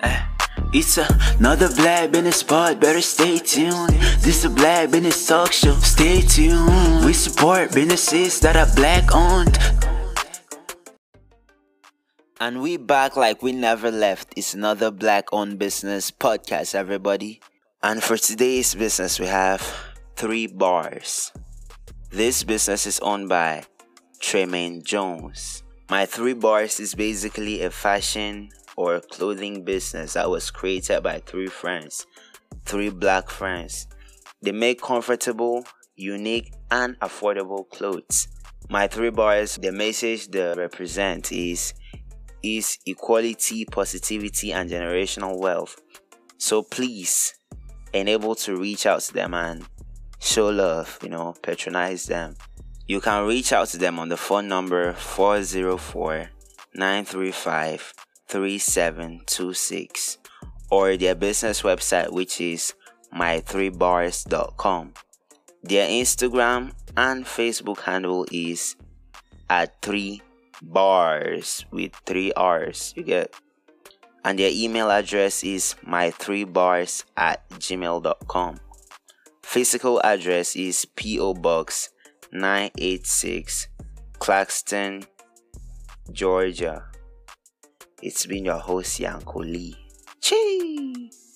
It's another Black Business spot, better stay tuned. This a Black Business talk show, stay tuned. We support businesses that are Black owned. And we back like we never left. It's another Black owned business podcast, everybody. And for today's business, we have 3 bars. This business is owned by Tremaine Jones. My 3 bars is basically a fashion or clothing business that was created by 3 friends, 3 Black friends. They make comfortable, unique, and affordable clothes. My 3 bars, the message they represent is equality, positivity, and generational wealth. So please enable to reach out to them and show love, patronize them. You can reach out to them on the phone number 404-935-3726 or their business website, which is my3bars.com. Their Instagram and Facebook handle is at 3bars with 3 R's, you get. And their email address is my3bars@gmail.com. Physical address is P.O. Box 986, Claxton, Georgia. It's been your host, Yanko Lee. Chee!